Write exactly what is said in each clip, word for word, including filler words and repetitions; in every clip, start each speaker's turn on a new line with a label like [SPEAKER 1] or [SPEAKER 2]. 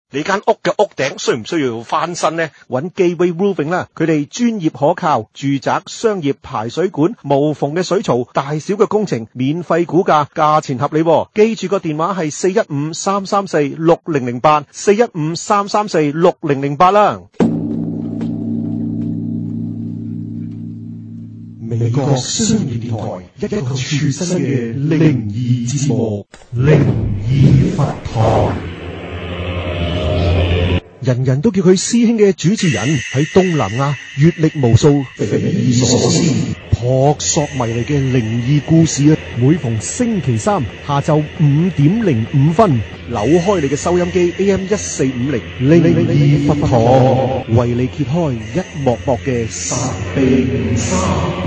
[SPEAKER 1] 你間屋嘅屋頂需唔需要翻新呢？揾 Gateway Roofing 啦，佢哋專業可靠，住宅、商業排水管、無縫嘅水槽，大小嘅工程免費估價，價錢合理喎。記住個電話係四一五三三四六零零八，四一五三三四六零零八啦。
[SPEAKER 2] 美國商業電台，一個全新嘅靈異節目《靈異佛堂》。
[SPEAKER 1] 人人都叫佢師兄嘅主持人，喺東南亞閱歷無數，匪夷所思、撲朔迷離嘅靈異故事啊！每逢星期三下晝五點零五分，扭開你嘅收音機 A M 一四五零，靈異佛堂為你揭開一幕幕嘅神秘沙。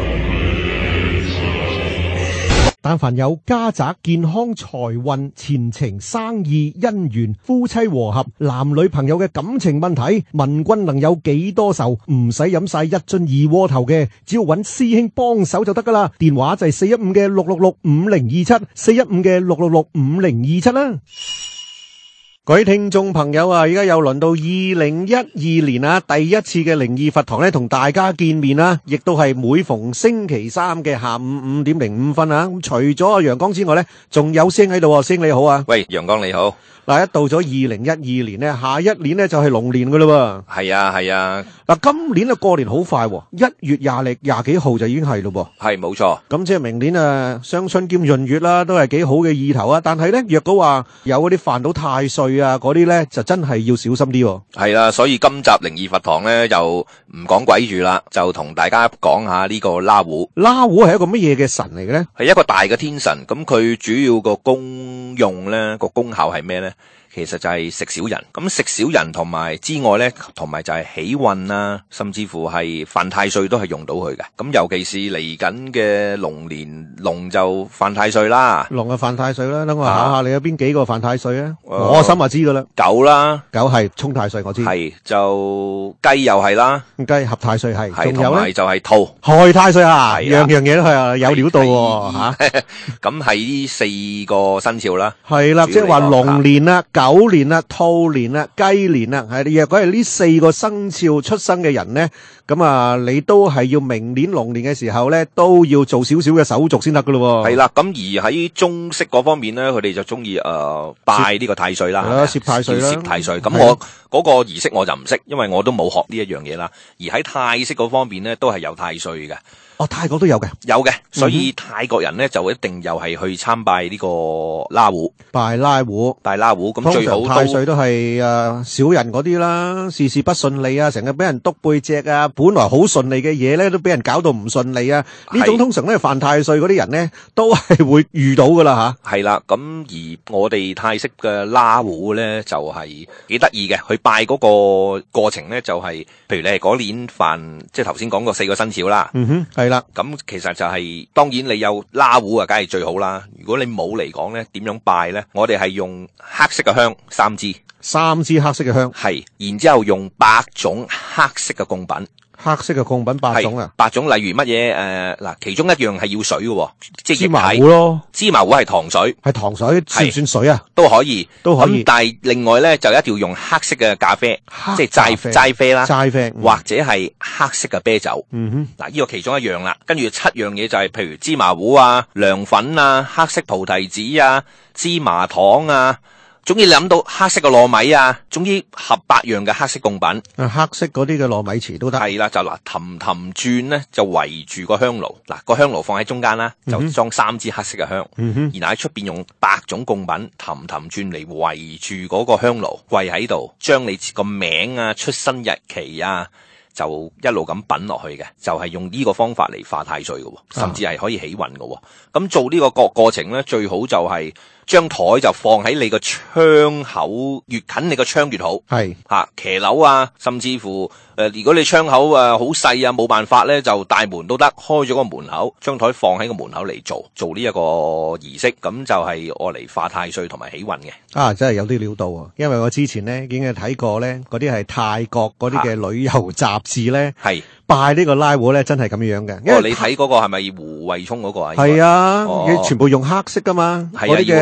[SPEAKER 1] 但凡有家宅、健康、財運、前程、生意、姻緣、夫妻和合、男女朋友嘅感情問題，問君能有幾多愁？唔使飲晒一樽二鍋頭嘅，只要揾師兄幫手就得噶啦。電話就係四一五嘅六六六五零二七，四一五嘅六六六五零二七啦。各位聽眾朋友啊，而家又輪到二零一二年啊，第一次嘅靈異佛堂咧，同大家見面啦，亦都係每逢星期三嘅下午五點零五分啊。咁除咗阿陽光之外咧，仲有師兄喺度。師兄你好啊。
[SPEAKER 3] 喂，陽光你好。
[SPEAKER 1] 嗱，一到咗二零一二年咧，下一年咧就係龍年噶啦。
[SPEAKER 3] 係啊係啊。
[SPEAKER 1] 嗱，今年啊過年好快，一月廿零廿幾號就已經係咯噃。
[SPEAKER 3] 係冇錯。咁
[SPEAKER 1] 即係明年啊，雙春兼閏月啦，都係幾好嘅意頭啊。但係咧，若果話有嗰啲犯到太歲啊，嗰啲咧就真係要小心啲。
[SPEAKER 3] 係啦，所以今集靈異佛堂咧就唔講鬼住啦，就同大家講下呢個拉胡。
[SPEAKER 1] 拉胡係一個乜嘢嘅神嚟嘅咧？
[SPEAKER 3] 係一個大嘅天神，咁佢主要個功用咧，個功效係咩咧？其實就係食小人，咁食小人同埋之外咧，同埋就係喜運啦，甚至乎係犯太歲都係用到佢嘅。咁尤其是嚟緊嘅龍年，龍就犯太歲啦。
[SPEAKER 1] 龍就犯太歲啦，等我考下你有邊幾個犯太歲啊？
[SPEAKER 3] 呃、
[SPEAKER 1] 我心就知噶啦，
[SPEAKER 3] 狗啦，
[SPEAKER 1] 狗係沖太歲，我知。
[SPEAKER 3] 係就雞又係啦，
[SPEAKER 1] 雞合太歲係，
[SPEAKER 3] 係同埋就係兔
[SPEAKER 1] 害太歲啊，
[SPEAKER 3] 係
[SPEAKER 1] 樣樣嘢都係啊，有料到吓。
[SPEAKER 3] 咁係呢四個生肖啦，
[SPEAKER 1] 係啦，即係話龍年啦。狗年啦、兔年啦、雞年啦，係若果係呢四個生肖出生嘅人咧，咁啊，你都係要明年龍年嘅時候咧，都要做少少嘅手續先得噶咯。
[SPEAKER 3] 係啦，咁而喺中式嗰方面咧，佢哋就中意誒拜呢個太歲啦，
[SPEAKER 1] 係攝太歲啦，
[SPEAKER 3] 攝太歲。咁我嗰個儀式我就唔識，因為我都冇學呢一樣嘢啦。而喺泰式嗰方面咧，都係有太歲嘅。
[SPEAKER 1] 哦，泰國都有嘅，
[SPEAKER 3] 有嘅，所以泰國人咧就一定又係去參拜呢個拉胡，
[SPEAKER 1] 拜拉胡，
[SPEAKER 3] 拜拉胡。咁最好都
[SPEAKER 1] 太歲都係誒小人嗰啲啦，事事不順利啊，成日俾人督背脊啊，本來好順利嘅嘢咧都俾人搞到唔順利啊。呢種通常咧犯太歲嗰啲人咧都係會遇到噶啦吓。
[SPEAKER 3] 係啦，咁而我哋泰式嘅拉胡咧就係幾得意嘅，去拜嗰個過程咧就係、是，譬如你係嗰年犯，即係頭先講過四個生肖啦。
[SPEAKER 1] 嗯哼，係。
[SPEAKER 3] 咁其實就係、是、當然你有拉胡啊，梗係最好啦。如果你冇嚟講咧，點樣拜咧？我哋係用黑色嘅香三支，
[SPEAKER 1] 三支黑色嘅香，
[SPEAKER 3] 係，然之後用八種黑色嘅供品。
[SPEAKER 1] 黑色嘅供品八種啊，
[SPEAKER 3] 八種，例如乜嘢誒嗱，其中一樣係要水嘅，即係
[SPEAKER 1] 芝麻糊咯。
[SPEAKER 3] 芝麻糊係糖水，
[SPEAKER 1] 係糖水，算唔算水啊？
[SPEAKER 3] 都可以，
[SPEAKER 1] 都可以。
[SPEAKER 3] 但係另外咧，就一定要用黑色嘅咖啡，即係齋齋啡啦，
[SPEAKER 1] 齋啡，
[SPEAKER 3] 或者係黑色嘅啤酒。
[SPEAKER 1] 嗯哼，
[SPEAKER 3] 嗱，呢個其中一樣啦。跟住七樣嘢就係，譬如芝麻糊啊、涼粉啊、黑色菩提子啊、芝麻糖啊。總之你諗到黑色嘅糯米啊，總之合八樣嘅黑色供品，
[SPEAKER 1] 黑色嗰啲嘅糯米糍都得。
[SPEAKER 3] 係啦，就嗱氹氹轉咧，就圍住個香爐，嗱個香爐放喺中間啦，就裝三支黑色嘅香，嗯、哼然後喺出邊用八種供品氹氹轉嚟圍住嗰個香爐，跪喺度，將你個名啊、出生日期啊，就一路咁品落去嘅，就係、是、用呢個方法嚟化太歲嘅，甚至係可以起運嘅。咁、啊、做呢個過過程咧，最好就係將台就放喺你個窗口，越近你個窗越好。係吓騎樓啊，甚至乎誒、呃，如果你窗口啊好細啊，冇辦法咧，就大門都得，開咗個門口，將台放喺個門口嚟做做呢一個儀式，咁就係愛嚟化太歲同埋起運嘅。啊，真係有啲料到啊！因為我之前咧已經係睇過咧，嗰啲係泰國嗰啲嘅旅遊雜誌咧，係拜呢個拉胡咧，真係咁樣嘅。因為、哦、你睇嗰個係咪胡慧聰嗰個啊？係啊，哦、全部用黑色噶嘛，嗰啲嘅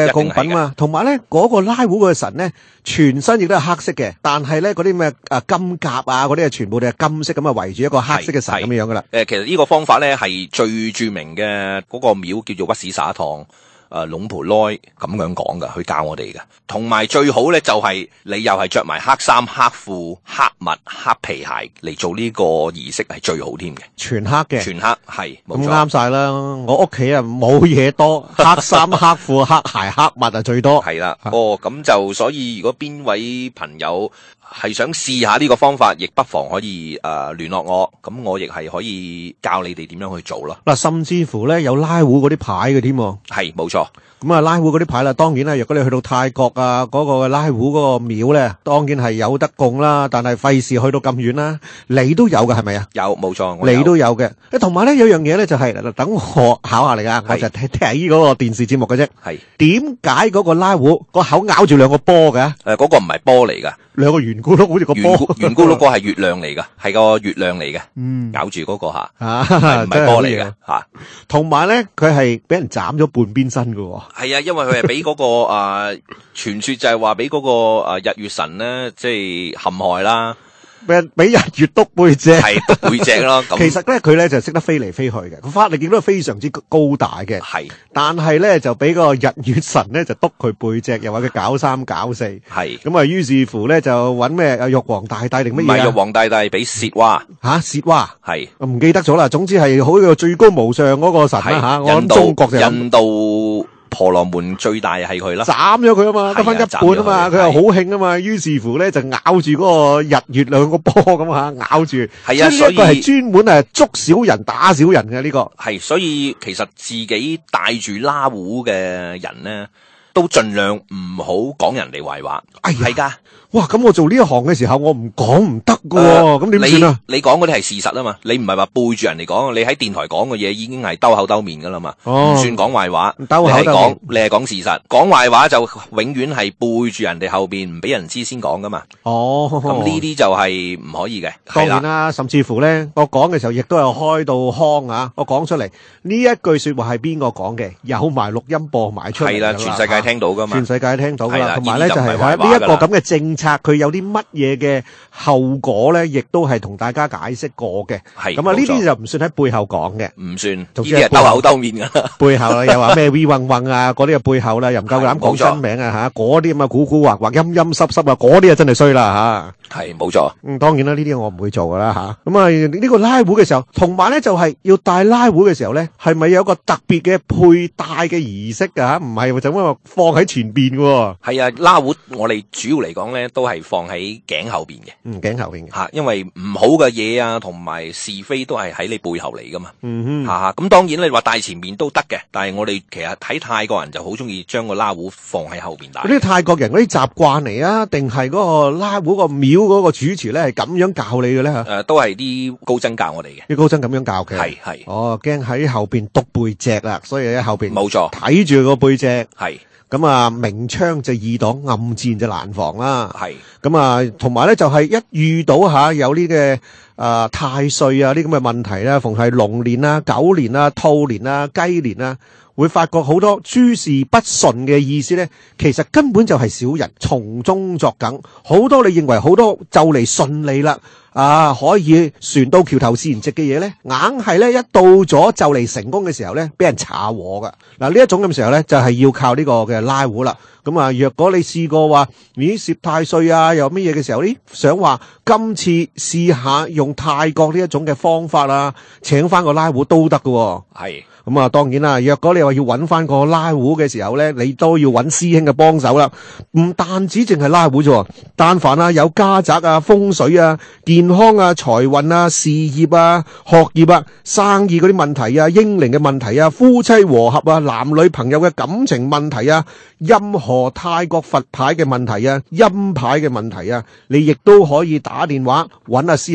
[SPEAKER 1] 嘅供品嘛，同埋咧嗰個拉胡嘅神咧，全身亦都係黑色嘅，但係咧嗰啲咩誒金甲啊嗰啲啊，全部都係金色咁啊圍住一個黑色嘅神咁樣噶啦。
[SPEAKER 3] 誒，其實呢個方法咧係最著名嘅嗰個廟叫做屈士撒堂。誒龍婆內咁樣講噶，去教我哋嘅。同埋最好咧就係、是、你又係着埋黑衫、黑褲、黑襪、黑皮鞋嚟做呢個儀式係最好添嘅。
[SPEAKER 1] 全黑嘅，
[SPEAKER 3] 全黑係冇錯。
[SPEAKER 1] 咁啱晒啦！我屋企啊冇嘢多，黑衫、黑褲、黑鞋、黑襪啊最多。
[SPEAKER 3] 係啦，哦咁就所以如果邊位朋友係想試下呢個方法，亦不妨可以誒、呃、聯絡我，咁我亦係可以教你哋點樣去做咯。
[SPEAKER 1] 嗱，甚至乎咧有拉胡嗰啲牌嘅添，
[SPEAKER 3] 係冇錯。
[SPEAKER 1] 咁啊，拉胡嗰啲牌啦，當然啦，若果你去到泰國啊，嗰、嗰個拉胡嗰個廟咧，當然係有得供啦，但係費事去到咁遠啦。你都有嘅係咪啊？
[SPEAKER 3] 有，冇錯，我有
[SPEAKER 1] 你都有嘅。誒，同埋咧有樣嘢咧就係、是，等我考下你啊，我就睇睇嗰個電視節目嘅啫。係點解嗰個拉胡個口咬住兩個波嘅？誒、
[SPEAKER 3] 呃，嗰、嗰個唔係波嚟噶。
[SPEAKER 1] 兩個圓咕碌好似個波，
[SPEAKER 3] 圓咕碌個係月亮嚟噶，係個月亮嚟嘅，嗯，咬住嗰個吓，唔係波嚟嘅吓。同
[SPEAKER 1] 埋咧，佢係俾人斬咗半邊身噶。
[SPEAKER 3] 係啊，因為佢係俾嗰個誒傳說就係話俾嗰個誒日月神咧，即係陷害啦。
[SPEAKER 1] 俾人俾日月督背脊，
[SPEAKER 3] 係督背脊咯。咁
[SPEAKER 1] 其實咧，佢咧就識得飛嚟飛去嘅，佢法力亦都係非常之高大嘅。
[SPEAKER 3] 係，
[SPEAKER 1] 但係咧就俾個日月神咧就督佢背脊，又話佢搞三搞四。係咁啊，於是乎咧就揾咩啊玉皇大帝定乜嘢啊？唔係玉
[SPEAKER 3] 皇大帝，俾薛娃
[SPEAKER 1] 吓薛娃
[SPEAKER 3] 係，
[SPEAKER 1] 我唔記得咗啦。總之係好個最高無上嗰個神啦吓。我諗中國就
[SPEAKER 3] 印度。婆羅門最大係佢啦，
[SPEAKER 1] 斬咗佢啊嘛，得翻一半啊嘛，佢又好興啊嘛，於是乎咧就咬住嗰個日月兩個波咁吓，咬住。係啊，所以呢個係專門係捉小人打小人嘅呢個。
[SPEAKER 3] 係，所以其實自己帶住拉胡嘅人咧，都盡量唔好講人哋壞話。係噶。
[SPEAKER 1] 哇！咁我做呢一行嘅時候，我唔講唔得噶，咁點算啊？
[SPEAKER 3] 你你講嗰啲係事實啊嘛，你唔係話背住人嚟講，你喺電台講嘅嘢已經係兜口兜面噶啦嘛，唔、哦、算講壞話。兜口兜面，你係講事實，講壞話就永遠係背住人哋後邊，唔俾人知先講噶嘛。哦，咁呢啲就係唔可以嘅。
[SPEAKER 1] 當然啦，甚至乎咧，我講嘅時候亦都有開到腔啊！我講出嚟呢一句說話係邊個講嘅？有埋錄音播埋出嚟。係啦，
[SPEAKER 3] 全世界聽到噶嘛。
[SPEAKER 1] 全世界聽到噶啦，同埋咧就係呢一個咁嘅政策，佢有啲乜嘢嘅後果咧，亦都係同大家解釋過嘅。係咁啊，呢啲就唔算喺背後講嘅，
[SPEAKER 3] 唔算。呢啲係兜口兜面噶。
[SPEAKER 1] 背後啦，又話咩 we 混混啊，嗰啲嘅背後啦，又唔夠膽講真名啊吓，嗰啲咁啊古古惑惑、陰陰濕濕啊，嗰啲啊真係衰啦吓。係冇錯。嗯，當然啦，呢啲我唔會做噶啦吓。咁啊，呢個拉胡嘅時候，同埋咧就係要帶拉胡嘅時候咧，係咪有個特別嘅佩戴嘅儀式噶吓？唔係就咁樣放喺前邊嘅。係啊，拉胡我哋主要嚟講咧，都係放喺頸後邊嘅。嗯，頸後邊嘅吓，因為唔好嘅嘢啊，同埋是非都係喺你背後嚟噶嘛。嗯哼，吓吓。咁當然你話帶前面都得嘅，但係我哋其實睇泰國人就好中意將個拉胡放喺後邊戴。嗰啲泰國人嗰啲習慣嚟啊，定係嗰個拉胡個廟嗰個主持咧係咁樣教你嘅咧吓？誒，都係啲高僧教我哋嘅。啲高僧咁樣教嘅。係係。哦，驚喺後邊督背脊啦，所以喺後邊。冇錯。睇住個背脊。係。咁啊，明槍就易擋，暗箭就難防啦。係。咁啊，同埋咧就係一遇到吓有呢嘅啊太歲啊呢咁嘅問題啦，逢係龍年啊、狗年啊、兔年啊、雞年啊，會發覺好多諸事不順嘅意思咧，其實根本就係小人從中作梗。好多你認為好多就嚟順利啦。啊，可以船到橋頭自然直嘅嘢咧，硬係咧一到咗就嚟成功嘅時候咧，俾人查禍噶。嗱，呢一種咁嘅時候咧，就係要靠呢個嘅拉胡啦。咁啊，若果你試過話咦攝太歲啊，又乜嘢嘅時候，呢想話今次試下用泰國呢一種嘅方法啊，請翻個拉胡都得噶。係。咁啊，當然啦，若果你話要揾翻個拉胡嘅時候咧，你都要揾師兄嘅幫手啦。唔單止淨係拉胡啫，但凡啊有家宅啊、風水啊、健康啊、財運啊、事業啊、學業啊、生意嗰啲問題啊、英靈嘅問題啊、夫妻和合啊、男女朋友嘅感情問題啊、任何泰國佛牌嘅問題啊、陰牌嘅問題啊，你亦都可以打電話揾阿師兄幫手。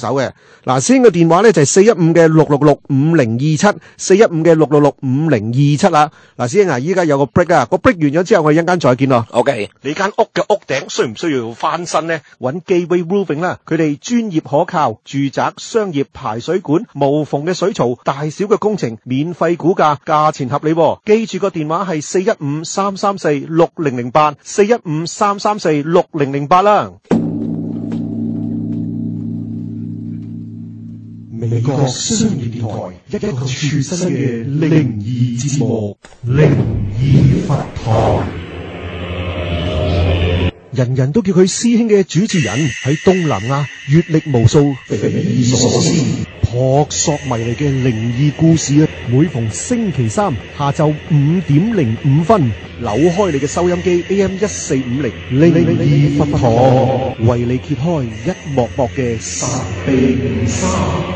[SPEAKER 1] 手嘅。嗱，先嘅電話咧就係四一五嘅六六六五零二七，四一五嘅六六六五零二七啦。嗱，師兄啊，依家有個 break 啊，個 break 完咗之後，我哋一陣間再見咯。
[SPEAKER 3] OK，
[SPEAKER 1] 你間屋嘅屋頂需唔需要翻新呢？揾 Gateway Roofing 啦，佢哋專業可靠，住宅、商業排水管、無縫嘅水槽，大小嘅工程免費估價，價錢合理喎。記住個電話係四一五三三四六零零八，四一五三三四六零零八啦。
[SPEAKER 2] 美國商業電台，一個全新嘅靈異節目《靈異佛堂》。
[SPEAKER 1] 人人都叫佢師兄嘅主持人，喺東南亞閱歷無數，
[SPEAKER 2] 匪夷所思、
[SPEAKER 1] 撲朔迷離嘅靈異故事啊！每逢星期三下晝五點零五分，扭開你嘅收音機 A M 一四五零，靈異佛堂為你揭開一幕幕嘅神秘沙。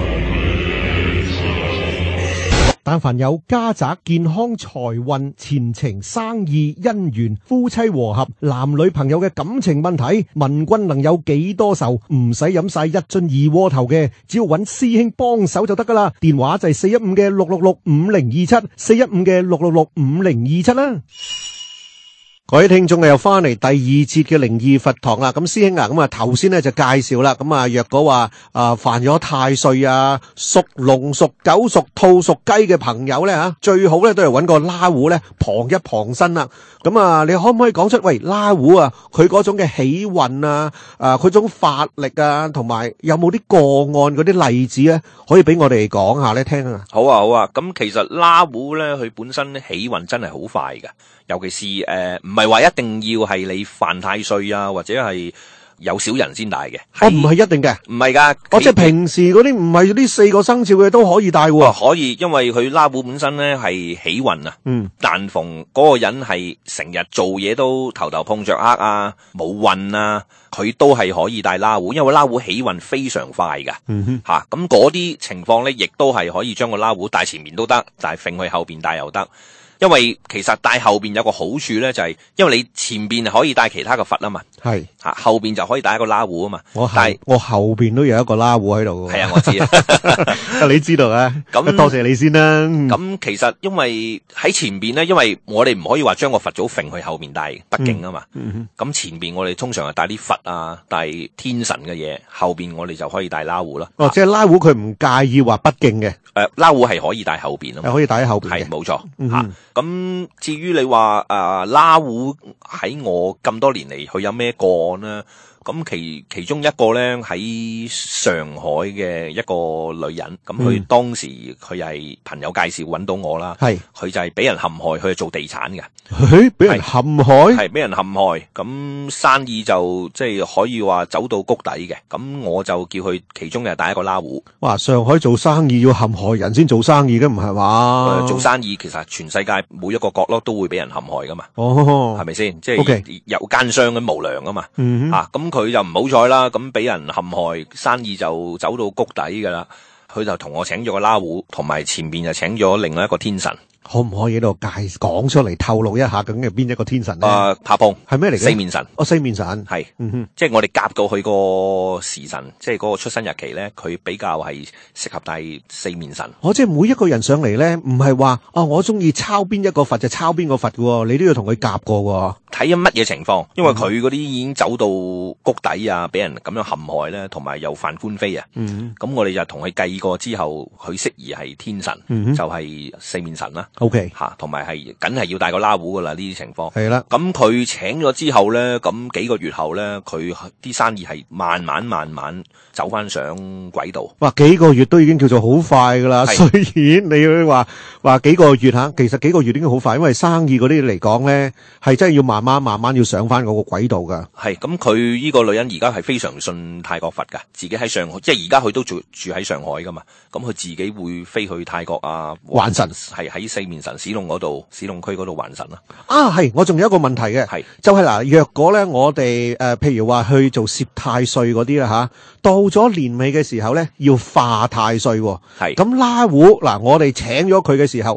[SPEAKER 1] 但凡有家宅、健康、財運、前程、生意、姻緣、夫妻和合、男女朋友嘅感情問題，問君能有幾多愁？唔使飲晒一樽二鍋頭嘅，只要揾師兄幫手就得噶啦。電話就係四一五嘅六六六五零二七，四一五嘅六六六五零二七啦。各位聽眾又翻嚟第二節嘅靈異佛堂啦，咁師兄啊，咁啊頭先咧就介紹啦，咁啊若果話啊犯咗太歲啊，屬龍、屬狗、屬兔、屬雞嘅朋友咧吓，最好咧都係揾個拉胡咧旁一旁身啦。咁啊，你可唔可以講出喂拉胡啊，佢嗰種嘅喜運啊，啊佢種法力啊，同埋有冇啲個案嗰啲例子咧，可以俾我哋講下咧聽啊？
[SPEAKER 3] 好啊好啊，咁其實拉胡咧，佢本身咧起運真係好快㗎。尤其是誒，唔係話一定要係你犯太歲啊，或者係有小人先帶嘅。
[SPEAKER 1] 哦，唔係一定嘅，
[SPEAKER 3] 唔係噶。
[SPEAKER 1] 哦，即係平時嗰啲唔係呢四個生肖嘅都可以帶喎。
[SPEAKER 3] 哦，可以，因為佢拉胡本身咧係起運啊。嗯。但逢嗰個人係成日做嘢都頭頭碰着黑啊，冇運啊，佢都係可以帶拉胡，因為拉胡起運非常快噶。嗯哼。吓、啊，咁嗰啲情況咧，亦都係可以將個拉胡帶前面都得，但係揈去後邊帶又得。因為其實帶後邊有個好處咧，就係、是、因為你前邊可以帶其他嘅佛啊嘛，係吓後邊就可以帶一個拉胡啊嘛。我係
[SPEAKER 1] 我後邊都有一個拉胡喺度。
[SPEAKER 3] 係啊，我知啊，
[SPEAKER 1] 你知道啊？咁多謝你先啦。
[SPEAKER 3] 咁其實因為喺前邊咧，因為我哋唔可以話將個佛祖揈去後邊帶，畢竟啊嘛。咁、嗯嗯、前邊我哋通常係帶啲佛啊，帶天神嘅嘢，後邊我哋就可以帶拉胡啦。
[SPEAKER 1] 哦，即係拉胡佢唔介意話不敬嘅。
[SPEAKER 3] 誒、呃，拉胡係可以帶後邊啊嘛，
[SPEAKER 1] 係可以帶喺後邊嘅，
[SPEAKER 3] 係冇錯吓。咁、嗯啊、至於你話誒、呃、拉胡喺我咁多年嚟，佢有咩個案呢？咁其其中一個咧喺上海嘅一個女人，咁佢當時佢係朋友介紹揾到我啦，係佢就係俾人陷害，佢係做地產嘅，
[SPEAKER 1] 佢俾人陷害，
[SPEAKER 3] 係俾人陷害，咁生意就即係可以話走到谷底嘅，咁我就叫佢其中又帶一個拉胡。
[SPEAKER 1] 哇！上海做生意要陷害人先做生意嘅，唔係嘛？
[SPEAKER 3] 做生意其實全世界每一個角落都會俾人陷害噶嘛，
[SPEAKER 1] 哦，
[SPEAKER 3] 係咪先？即係有奸商咁無良噶嘛，嗯、啊咁。佢就唔好彩啦，咁俾人陷害，生意就走到谷底噶啦。佢就同我請咗個拉胡，同埋前邊就請咗另外一個天神。
[SPEAKER 1] 可唔可以喺度介講出嚟透露一下，究竟係邊一個天神咧？誒、
[SPEAKER 3] 呃，拍碰
[SPEAKER 1] 係咩嚟嘅？
[SPEAKER 3] 四面神。
[SPEAKER 1] 哦，四面神
[SPEAKER 3] 係，嗯哼，即係我哋夾到佢個時辰，即係嗰個出生日期咧，佢比較係適合帶四面神。
[SPEAKER 1] 我、哦、即係每一個人上嚟咧，唔係話啊，我中意抄邊一個佛就抄邊個佛嘅，你都要同佢夾過。
[SPEAKER 3] 睇緊乜嘢情況？因為佢嗰啲已經走到谷底啊，俾人咁樣陷害咧，同埋又犯官非啊。嗯，咁我哋就同佢計過之後，佢適宜係天神，嗯、就係、是、四面神啦。
[SPEAKER 1] O K，
[SPEAKER 3] 吓，同埋係梗係要帶個拉胡噶啦，呢啲情況
[SPEAKER 1] 係啦。咁
[SPEAKER 3] 佢請咗之後咧，咁幾個月後咧，佢啲生意係慢慢慢慢走翻上軌道。
[SPEAKER 1] 哇，幾個月都已經叫做好快噶啦。雖然你話話幾個月吓，其實幾個月已經好快，因為生意嗰啲嚟講咧，係真係要慢慢慢慢要上翻嗰個軌道噶。係咁，佢呢個女人而家係非常信泰國佛噶，自己喺上海，即係而家佢都住住喺上海噶嘛。咁佢自己會飛去泰國啊，還神係喺四面神市龍嗰度，市龍區嗰度還神啦。啊，係，我仲有一個問題嘅，係就係、是、嗱，若果咧我哋誒、呃，譬如話去做攝太歲嗰啲啦吓，到咗年尾嘅時候咧，要化太歲，係咁拉胡嗱，我哋請咗佢嘅時候，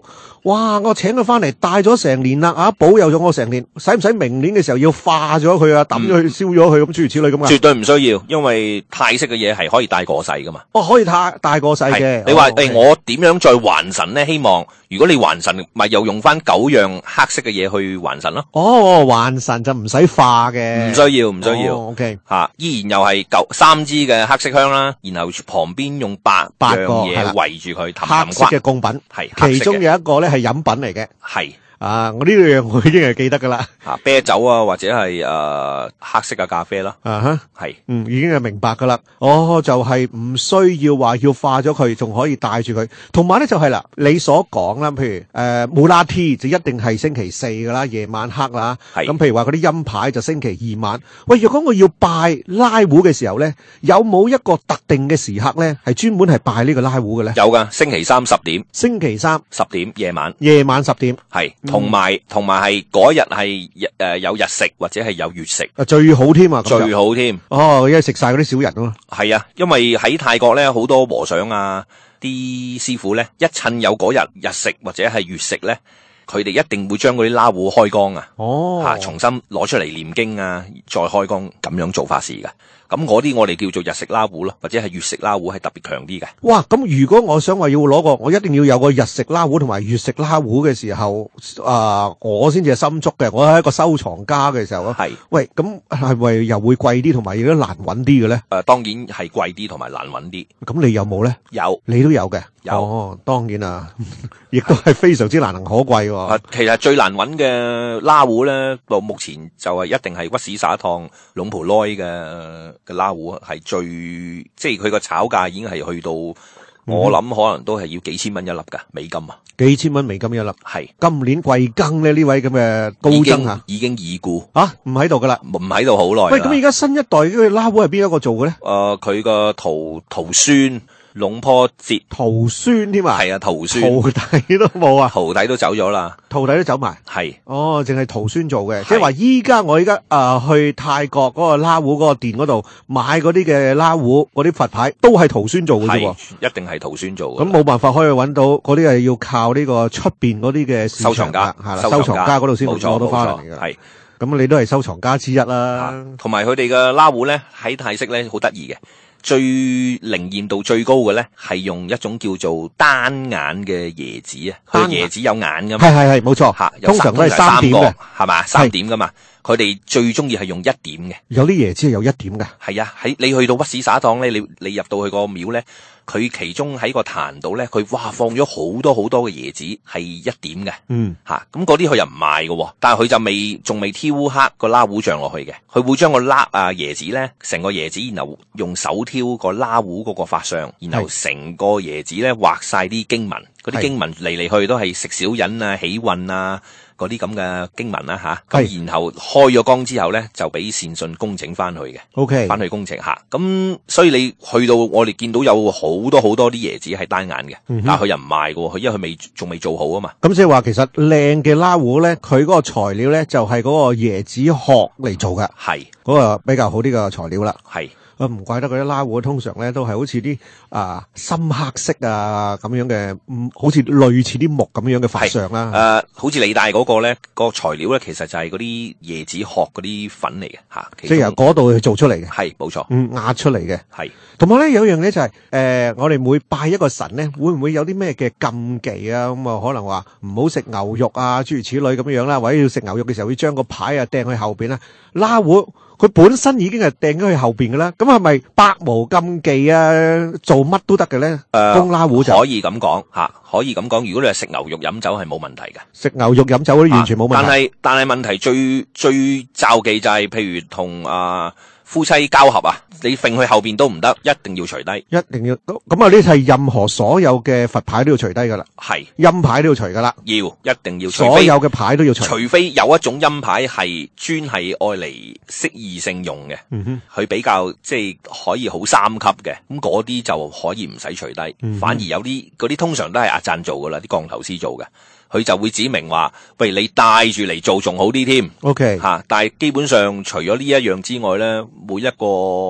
[SPEAKER 1] 哇！我請佢翻嚟戴咗成年啦，啊保佑咗我成年，使唔使明年嘅時候要化咗佢啊，抌咗佢燒咗佢咁諸如此類咁啊？
[SPEAKER 3] 絕對唔需要，因為泰式嘅嘢係可以戴過世噶嘛。
[SPEAKER 1] 哦，可以戴戴過世嘅。
[SPEAKER 3] 你話誒、
[SPEAKER 1] 哦 okay
[SPEAKER 3] 我點樣再還神咧？希望如果你還神，咪又用翻九樣黑色嘅嘢去還神咯。
[SPEAKER 1] 哦，還神就唔使化嘅，
[SPEAKER 3] 唔需要，唔需要。
[SPEAKER 1] 哦，OK
[SPEAKER 3] 吓，依然又係九三支嘅黑色香啦，然後旁邊用八樣
[SPEAKER 1] 八個係
[SPEAKER 3] 嘢
[SPEAKER 1] 啦
[SPEAKER 3] 圍住佢，氹
[SPEAKER 1] 黑色
[SPEAKER 3] 氹
[SPEAKER 1] 嘅供品，
[SPEAKER 3] 係黑
[SPEAKER 1] 其中
[SPEAKER 3] 色嘅
[SPEAKER 1] 有一個咧係飲品嚟嘅。
[SPEAKER 3] 係
[SPEAKER 1] 啊，我呢樣我已經係記得噶啦。
[SPEAKER 3] 啊啤酒啊，或者係誒、呃、黑色嘅咖啡啦，
[SPEAKER 1] 啊哈，
[SPEAKER 3] 係
[SPEAKER 1] 嗯，已經係明白噶啦。哦，就係、是、唔需要話要化咗佢，仲可以帶住佢。同埋咧就係、是、啦，你所講啦，譬如誒姆拉 T 就一定係星期四噶啦，夜晚黑啦。
[SPEAKER 3] 係
[SPEAKER 1] 咁譬如話嗰啲陰牌就星期二晚。喂，若果我要拜拉胡嘅時候咧，有冇一個特定嘅時刻咧，係專門係拜呢個拉胡嘅咧？
[SPEAKER 3] 有噶，星期三十點，
[SPEAKER 1] 星期三
[SPEAKER 3] 十點夜晚
[SPEAKER 1] 夜晚十點，
[SPEAKER 3] 係，同埋同埋係嗰日係日誒有日食或者係有月食，
[SPEAKER 1] 啊最好添啊，咁就
[SPEAKER 3] 最好添。
[SPEAKER 1] 哦，因為食晒嗰啲小人咯。
[SPEAKER 3] 係啊，因為喺泰國咧好多和尚啊，啲師傅咧一趁有嗰日日食或者係月食咧，佢哋一定會將嗰啲拉胡開光啊，
[SPEAKER 1] 哦，
[SPEAKER 3] 吓重新攞出嚟念經啊，再開光咁樣做法事噶。咁嗰啲我哋叫做日食拉胡咯，或者係月食拉胡係特別強啲嘅。
[SPEAKER 1] 哇！咁如果我想話要攞個，我一定要有個日食拉胡同埋月食拉胡嘅時候，啊、我先至係心足嘅。我係一個收藏家嘅時候啊。
[SPEAKER 3] 係，
[SPEAKER 1] 喂，咁係咪又會貴啲，同埋亦都難揾啲嘅咧？
[SPEAKER 3] 誒、呃，當然係貴啲同埋難揾啲。
[SPEAKER 1] 咁你有冇咧？
[SPEAKER 3] 有，
[SPEAKER 1] 你都有嘅。
[SPEAKER 3] 有
[SPEAKER 1] 哦，當然啊，亦都係非常之難能可貴喎。
[SPEAKER 3] 啊，其實最難揾嘅拉胡咧，到目前就係一定係屈士沙燙龍蒲內嘅嘅拉胡係最，即係佢個炒價已經係去到，
[SPEAKER 1] 嗯、
[SPEAKER 3] 我諗可能都係要幾千蚊一粒噶美金啊，
[SPEAKER 1] 幾千蚊美金一粒。
[SPEAKER 3] 係
[SPEAKER 1] 今年貴庚咧？呢位咁嘅高
[SPEAKER 3] 已
[SPEAKER 1] 僧嚇
[SPEAKER 3] 經已經已故
[SPEAKER 1] 啊，唔喺度噶啦。
[SPEAKER 3] 唔喺度好耐啦。
[SPEAKER 1] 喂，咁而家新一代嘅拉胡係邊一個做嘅咧？
[SPEAKER 3] 誒，佢個徒徒孫龍坡節
[SPEAKER 1] 徒孫添啊，
[SPEAKER 3] 係啊，徒孫
[SPEAKER 1] 徒弟都冇啊，
[SPEAKER 3] 徒弟都走咗啦，
[SPEAKER 1] 徒弟都走埋。
[SPEAKER 3] 係
[SPEAKER 1] 哦，淨係徒孫做嘅，即係話依家我依家誒去泰國嗰個拉胡嗰個店嗰度買嗰啲嘅拉胡嗰啲佛牌，都係徒孫做嘅啫喎。
[SPEAKER 3] 係一定係徒孫做嘅。
[SPEAKER 1] 咁冇辦法可以揾到嗰啲係要靠呢個出邊嗰啲嘅市場
[SPEAKER 3] 收藏家
[SPEAKER 1] 係啦，
[SPEAKER 3] 收
[SPEAKER 1] 收藏家嗰度先
[SPEAKER 3] 冇錯
[SPEAKER 1] 攞到翻嚟
[SPEAKER 3] 冇錯
[SPEAKER 1] 嘅。
[SPEAKER 3] 係。
[SPEAKER 1] 咁你都係收藏家之一啦。
[SPEAKER 3] 同埋佢哋嘅拉胡咧，喺泰式咧好得意嘅，最靈驗度最高嘅咧係用一種叫做單眼嘅椰子啊，佢
[SPEAKER 1] 單眼
[SPEAKER 3] 椰子有眼噶嘛，
[SPEAKER 1] 係係係冇錯，
[SPEAKER 3] 嚇，有
[SPEAKER 1] 通常都係三點
[SPEAKER 3] 個
[SPEAKER 1] 嘅，
[SPEAKER 3] 係嘛，三點噶嘛，佢哋最中意係用一點嘅。
[SPEAKER 1] 有啲椰子係有一點嘅。
[SPEAKER 3] 係啊，喺你去到屈士沙堂咧，你你入到去個廟咧，佢其中喺個壇度咧，佢哇放咗好多好多嘅椰子係一點嘅，
[SPEAKER 1] 嗯，
[SPEAKER 3] 吓咁嗰啲佢又唔賣嘅，但係佢就未仲未挑黑個拉胡像落去嘅，佢會將個拉啊椰子咧，成個椰子然後用手挑個拉胡嗰個法相，然後成個椰子咧畫晒啲經文，嗰啲經文嚟嚟去都係食小人啊、喜運啊。嗰啲咁嘅經文啦吓，咁、啊、然後開咗光之後咧，就俾善信工整翻去嘅
[SPEAKER 1] ，OK，
[SPEAKER 3] 翻去工程吓，咁所以你去到我哋見到有好多好多啲椰子係單眼嘅，嗯、但係佢又唔賣嘅，佢因為佢未仲未做好啊嘛。咁
[SPEAKER 1] 即係話其實靚嘅拉胡咧，佢嗰個材料咧就係、是、嗰個椰子殼嚟做嘅，係嗰、那個比較好啲嘅材料啦，係。啊，唔怪得嗰啲拉胡通常咧都係好似啲啊深黑色啊咁樣嘅，嗯，好似類似啲木咁樣嘅法相啦。誒、呃，好似你戴嗰個咧，個材料咧其實就係嗰啲椰子殼嗰啲粉嚟嘅吓，即係由嗰度去做出嚟嘅。係，冇錯。嗯，壓出嚟嘅。係。同埋咧有樣嘢就係、是、誒、呃，我哋每拜一個神咧，會唔會有啲咩嘅禁忌啊？咁啊，可能話唔好食牛肉啊，諸如此類咁樣啦，或者要食牛肉嘅時候，要將個牌啊掟去後邊啦。拉胡佢本身已經係掟咗去後邊嘅啦，咁係咪百無禁忌啊？做乜都得嘅咧？誒，供拉胡就可以咁講吓，可以咁講。如果你係食牛肉飲酒係冇問題嘅，食牛肉飲酒都完全冇問題。但係但係問題最最罩忌就係，譬如同啊夫妻交合啊，你揈去後邊都唔得，一定要除低，一定要咁啊！呢係任何所有嘅佛牌都要除低噶啦，係陰牌都要除噶啦，要一定要除。所有嘅牌都要除，除非有一種陰牌係專係愛嚟識異性用嘅，嗯哼，佢比較即係可以好三級嘅，咁嗰啲就可以唔使除低，嗯，反而有啲嗰啲通常都係阿贊做噶啦，啲降頭師做嘅。佢就會指明話，喂，你帶住嚟做仲好啲添。OK，吓，但係基本上除咗呢一樣之外咧，每一個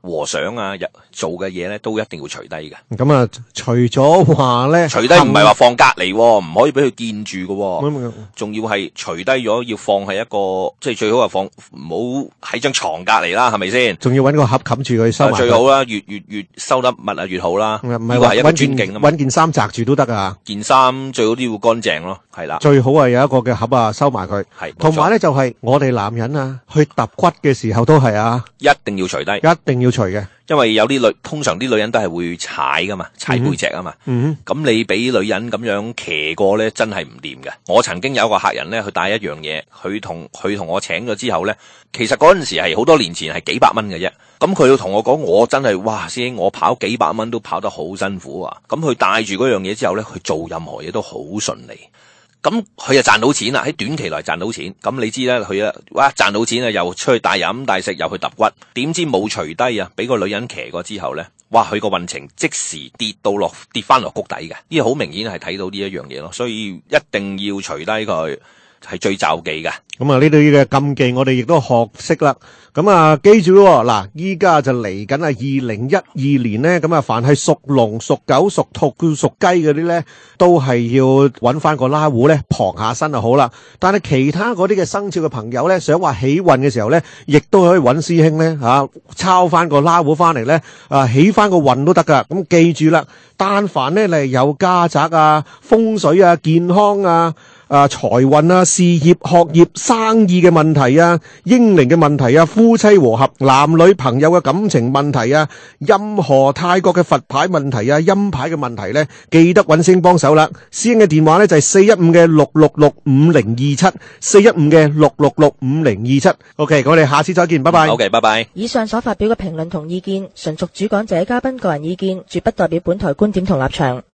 [SPEAKER 3] 和尚啊日做嘅嘢咧，都一定要除低嘅。
[SPEAKER 1] 咁啊，除咗話咧，
[SPEAKER 3] 除低唔係話放隔離，唔可以俾佢見住嘅，
[SPEAKER 1] 嗯
[SPEAKER 3] 仲要係除低咗要放喺一個，即係最好係放唔好喺張床隔離啦，係咪先？
[SPEAKER 1] 仲要搵個盒冚住佢收埋。
[SPEAKER 3] 最好啦，越越越收得密啊越好啦。
[SPEAKER 1] 唔
[SPEAKER 3] 呢個係一個尊敬啊嘛。
[SPEAKER 1] 搵件衫擲住都得啊。
[SPEAKER 3] 件衫最好都要乾淨咯，係啦。
[SPEAKER 1] 最好係有一個嘅盒啊，收埋佢。
[SPEAKER 3] 係。
[SPEAKER 1] 同埋咧就係我哋男人啊，去揼骨嘅時候都係啊，
[SPEAKER 3] 一定要除低，
[SPEAKER 1] 一定要除嘅。
[SPEAKER 3] 因為有啲女，通常啲女人都係會踩噶嘛，踩背脊啊嘛。
[SPEAKER 1] 嗯，
[SPEAKER 3] 咁你俾女人咁樣騎過咧，真係唔掂嘅。我曾經有一個客人咧，佢帶一樣嘢，佢同佢同我請咗之後咧，其實嗰陣時係好多年前係幾百蚊嘅啫。咁佢要同我講，我真係哇，師兄，我跑幾百蚊都跑得好辛苦啊。咁佢帶住嗰樣嘢之後咧，佢做任何嘢都好順利。咁佢就賺到錢啦，喺短期內賺到錢。咁你知咧，佢啊，哇賺到錢啊，又出去大飲大食，又去揼骨。點知冇除低啊，俾個女人騎過之後咧，哇佢個運程即時跌到落跌翻落谷底嘅。呢個好明顯係睇到呢一樣嘢咯，所以一定要除低佢係最罩忌嘅。
[SPEAKER 1] 咁啊呢度嘅禁忌我哋亦都學識啦。咁啊記住咯，嗱依家就嚟緊啊二零一二年咧，咁啊凡係屬龍、屬狗、屬兔、屬雞嗰啲咧，都係要揾翻個拉壺咧傍下身就好啦。但係其他嗰啲嘅生肖嘅朋友咧，想話起運嘅時候咧，亦都可以揾師兄咧吓抄翻個拉壺翻嚟咧，啊起翻個運都得噶。咁記住啦，但凡咧你有家宅啊、風水啊、健康啊、啊財運啊、事業、學業、生意嘅問題啊、英靈嘅問題啊、夫妻和合、男女朋友嘅感情問題啊、任何泰國嘅佛牌問題啊、陰牌嘅問題咧，記得揾師兄幫手啦。師兄嘅電話咧就係四一五嘅六六六五零二七，四一五嘅六六六五零二七。OK， 我哋下次再見，拜拜。
[SPEAKER 3] OK， 拜拜。
[SPEAKER 4] 以上所發表嘅評論同意見，純屬主講者嘉賓個人意見，絕不代表本台觀點同立場。